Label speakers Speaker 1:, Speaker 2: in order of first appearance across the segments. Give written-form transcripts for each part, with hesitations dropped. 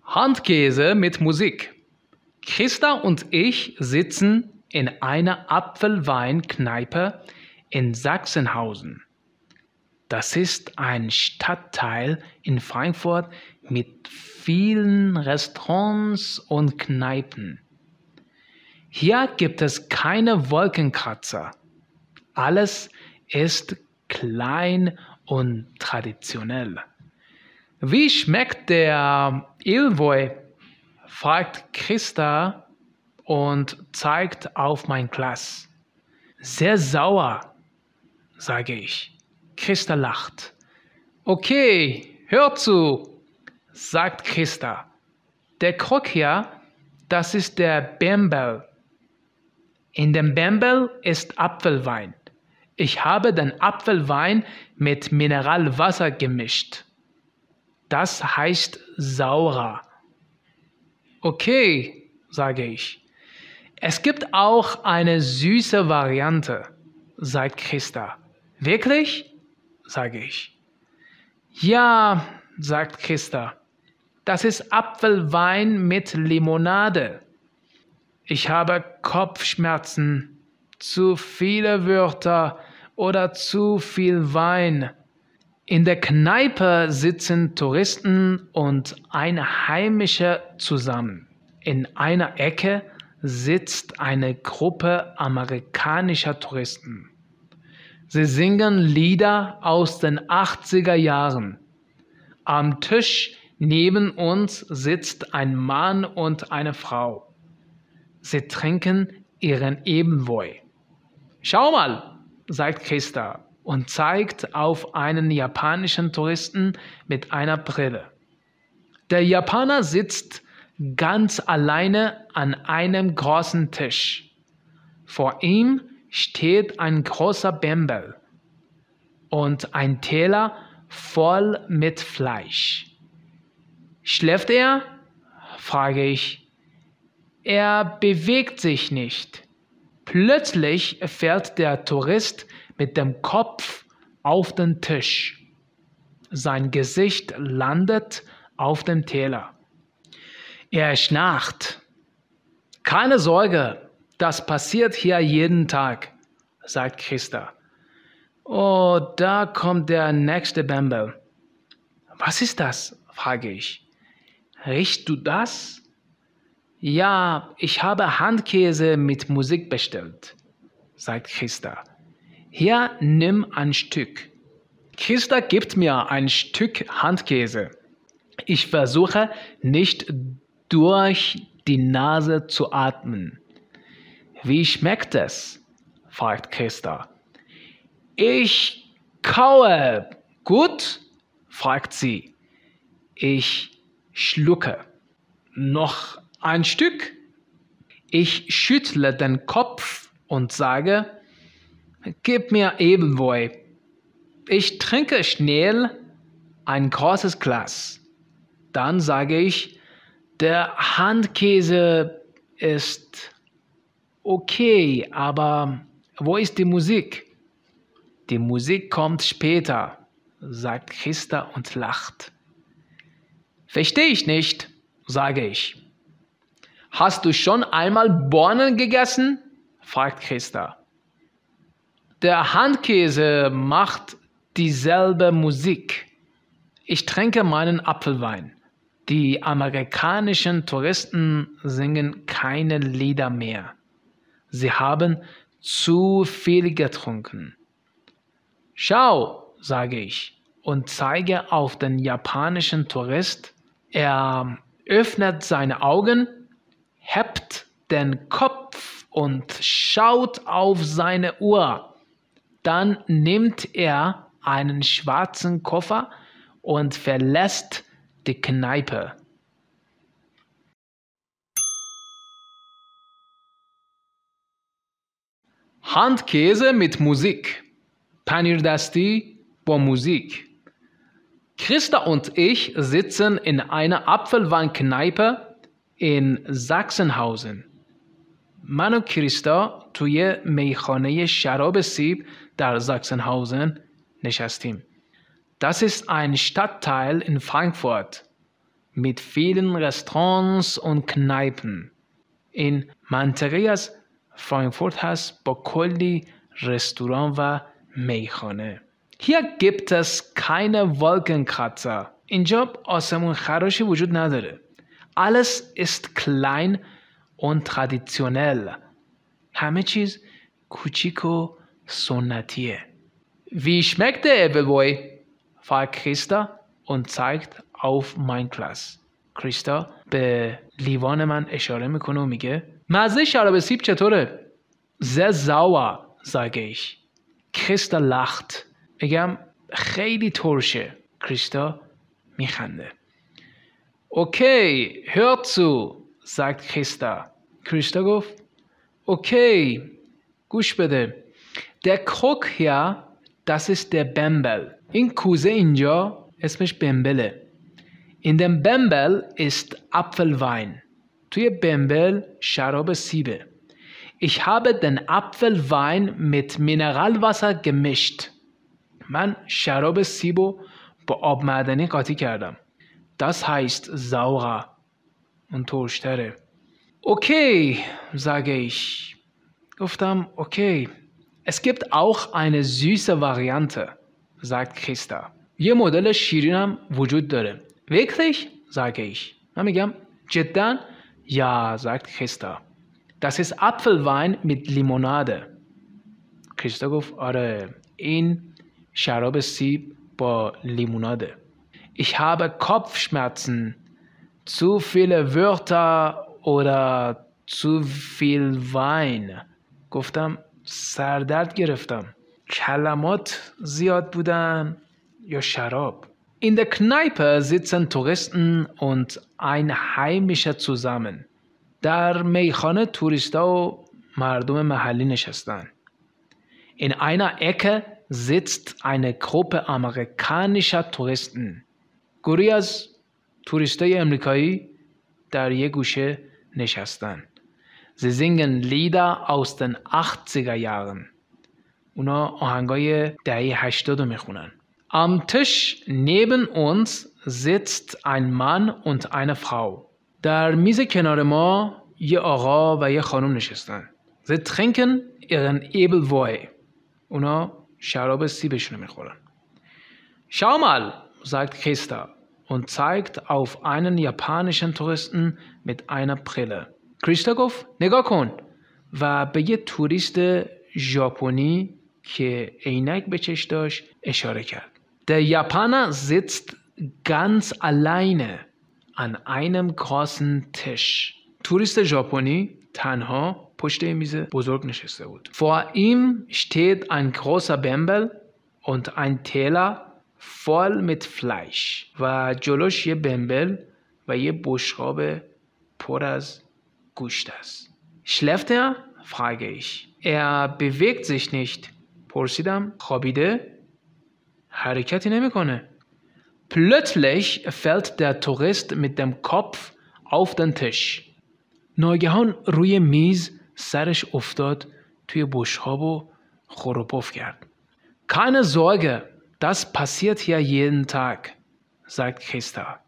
Speaker 1: Handkäse mit Musik. Christa und ich sitzen in einer Apfelweinkneipe in Sachsenhausen. Das ist ein Stadtteil in Frankfurt mit vielen Restaurants und Kneipen. Hier gibt es keine Wolkenkratzer. Alles ist klein und traditionell. Wie schmeckt der Ilvoi? Fragt Christa und zeigt auf mein Glas. Sehr sauer, sage ich. Christa lacht. Okay, hör zu, sagt Christa. Der Krug hier, das ist der Bembel. In dem Bembel ist Apfelwein. Ich habe den Apfelwein mit Mineralwasser gemischt. Das heißt saurer. Okay, sage ich. Es gibt auch eine süße Variante, sagt Christa. Wirklich? Sage ich. Ja, sagt Christa. Das ist Apfelwein mit Limonade. Ich habe Kopfschmerzen, zu viele Wörter oder zu viel Wein. In der Kneipe sitzen Touristen und Einheimische zusammen. In einer Ecke sitzt eine Gruppe amerikanischer Touristen. Sie singen Lieder aus den 80er Jahren. Am Tisch neben uns sitzt ein Mann und eine Frau. Sie trinken ihren Ebenwoi. Schau mal, sagt Christa und zeigt auf einen japanischen Touristen mit einer Brille. Der Japaner sitzt ganz alleine an einem großen Tisch. Vor ihm steht ein großer Bembel und ein Teller voll mit Fleisch. Schläft er? Frage ich. Er bewegt sich nicht. Plötzlich fällt der Tourist mit dem Kopf auf den Tisch. Sein Gesicht landet auf dem Teller. Er schnarcht. Keine Sorge, das passiert hier jeden Tag, sagt Christa. Oh, da kommt der nächste Bembel. Was ist das? Frage ich. Riechst du das? Ja, ich habe Handkäse mit Musik bestellt, sagt Christa. Hier, nimm ein Stück. Christa gibt mir ein Stück Handkäse. Ich versuche nicht durch die Nase zu atmen. Wie schmeckt es? Fragt Christa. Ich kaue. Gut? Fragt sie. Ich schlucke. Noch ein Stück? Ich schüttle den Kopf und sage, gib mir Ebenwoi. Ich trinke schnell ein großes Glas. Dann sage ich, der Handkäse ist okay, aber wo ist die Musik? Die Musik kommt später, sagt Christa und lacht. Verstehe ich nicht, sage ich. Hast du schon einmal Bohnen gegessen? Fragt Christa. Der Handkäse macht dieselbe Musik. Ich trinke meinen Apfelwein. Die amerikanischen Touristen singen keine Lieder mehr. Sie haben zu viel getrunken. Schau, sage ich und zeige auf den japanischen Tourist. Er öffnet seine Augen, hebt den Kopf und schaut auf seine Uhr. Dann nimmt er einen schwarzen Koffer und verlässt die Kneipe. Handkäse mit Musik. Paneer Dasti با Musik. Christa und ich sitzen in einer Apfelweinkneipe in Sachsenhausen. من و کریستا توی میخانه شراب سیب در Sachsenhausen نشستیم. Das ist ein Stadtteil in Frankfurt mit vielen Restaurants und Kneipen. این منطقه از فرانکفورت هست با کلی رستوران و میخانه. Hier gibt es keine Wolkenkratzer. اینجا آسمون خراشی وجود نداره. Alles ist klein und traditionell. همه چیز کوچیک و سنتیه. Wie schmeckt der Appleboy? fragt Christa und zeigt auf mein Glas. Christa به لیوان من اشاره میکنه و میگه مزه شراب سیب چطوره؟ Sehr sauer, sage ich. Christa lacht. میگم خیلی ترشه. Christa میخنده. Okay, hör zu, sagt Christa. Christa گفت okay, گوش بده. Der Krug hier, das ist der Bembel. این کوزه اینجا اسمش بمبله. In dem Bembel ist Apfelwein. توی بمبل شراب سیبه. Ich habe den Apfelwein mit Mineralwasser gemischt. من شراب سیبو با آب معدنی قاطی کردم. Das heißt saurer und ترشتره. Okay, sage ich. گفتم okay. Es gibt auch eine süße Variante, sagt Christa. یه مدل شیرین هم وجود داره. Wirklich? sage ich. من میگم جدا؟ Ja, sagt Christa. Das ist Apfelwein mit Limonade. Christa گفت آره این شراب سیب با لیموناده. Ich habe Kopfschmerzen. Zu viele Wörter oder zu viel Wein. گفتم سردرد گرفتم. کلمات زیاد بودن یا شراب. In der Kneipe sitzen Touristen und ein Heimischer zusammen. در میخانه توریستا و مردم محلی نشستن. In einer Ecke sitzt eine Gruppe amerikanischer Touristen. گروهی از توریستای امریکایی در یک گوشه نشستن. Sie singen Lieder aus den 80er Jahren. اونا آهنگای دهه 80 میخونن. Am Tisch neben uns sitzt ein Mann und eine Frau. در میز کنار ما یه آقا و یه خانم نشستن. Sie trinken ihren Appleboy. اونا شراب سیبشون میخورن. Schau mal, sagt Christa und zeigt auf einen japanischen Touristen mit einer Brille. Christa گفت نگاه کن و به یه توریست ژاپنی که عینک به چش داشت اشاره کرد. Der Japaner sitzt ganz alleine an einem großen Tisch. توریست ژاپنی تنها پشت میز بزرگ نشسته بود. Vor ihm steht ein großer Bembel und ein Teller voll mit Fleisch. و جلوش یه بمبل و یه بشقاب پر از گوشت است. Schläft er? frage ich. Er bewegt sich nicht. پرسیدم خوابیده؟ حرکتی نمیکنه. Plötzlich fällt der Tourist mit dem Kopf auf den Tisch. ناگهان روی میز سرش افتاد توی بشقاب و خور و پف کرد. Keine Sorge, das passiert hier jeden Tag, sagt Christa.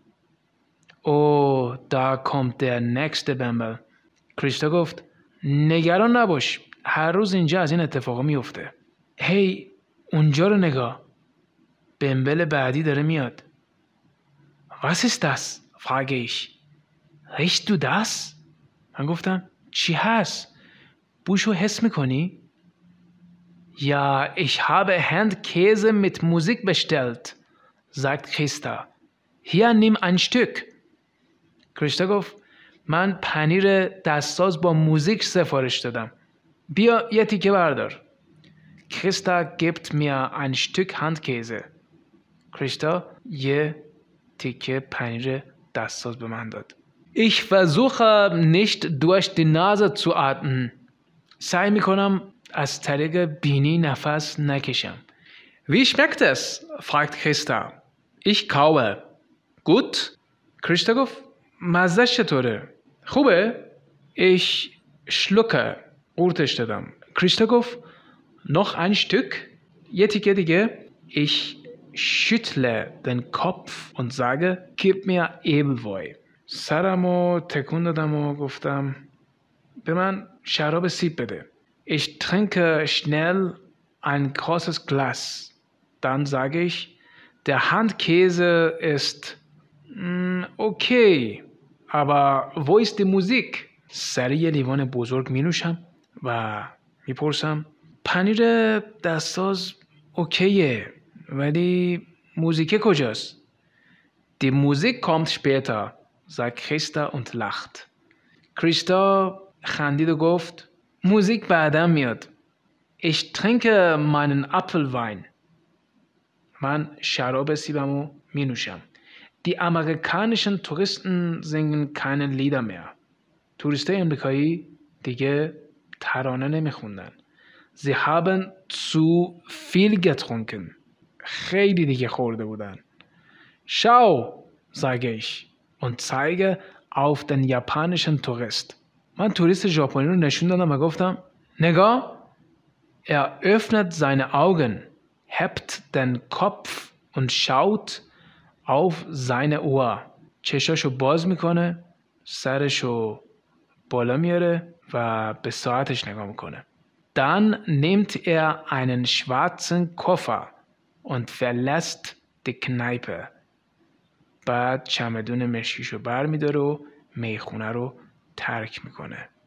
Speaker 1: Oh, da kommt der nächste Bembel. Christa گفت نگران نباش، هر روز اینجا از این اتفاقا میفته. هی اونجا رو نگاه، بمبل بعدی داره میاد. Was ist das? frage ich. Riechst du das? من گفتم چی هست؟ بوشو حس میکنی؟ Ja, ich habe Handkäse mit Musik bestellt, sagt Christa. Hier nimm ein Stück. Christa گفت من پنیر دستساز با موزیک سفارش دادم. بیا یه تیکه بردار. Christa gibt mir ein Stück Handkäse. Christa یه تیکه پنیر دستساز به من داد. Ich versuche nicht durch die Nase zu atmen. سعی میکنم از طریق بینی نفس نکشم. Wie schmeckt es? fragt Christa. Ich kaue. Gut? Christa گفت مزه‌ش چطوره؟ خوبه؟ Ich schlucke. قورتش دادم. Christa گفت noch ein Stück. یه تیکه دیگه. Ich schüttle den Kopf und sage, gib mir Ebelwoi. سرمو تکون دادم و گفتم به من شراب سیب بده. Ich trinke schnell ein großes Glas. Dann sage ich, der Handkäse ist okay, aber wo ist die Musik? سر یه لیوان بزرگ می نوشم و می پرسم پنیر دستساز اوکیه ولی موزیک کجاست؟ Die Musik kommt später, sagt Christa und lacht. Christa خندید و گفت موزیک بعدا میاد. Ich trinke meinen Apfelwein. من شراب سیبمو می نوشم. Die amerikanischen Touristen singen keine Lieder mehr. توریستای امریکایی دیگه ترانه نمیخوندن. Sie haben zu viel getrunken. خیلی دیگه خورده بودن. Schau, sage ich und zeige auf den japanischen Tourist. من توریست ژاپنی رو نشون دادم و گفتم نگاه. Er öffnet seine Augen, hebt den Kopf und schaut auf seine Uhr. چشاشو باز میکنه، سرشو بالا میاره و به ساعتش نگاه میکنه. Dann nimmt er einen schwarzen Koffer und verlässt die Kneipe. بعد چمدون مشکیشو بر میداره و میخونه رو ترک میکنه.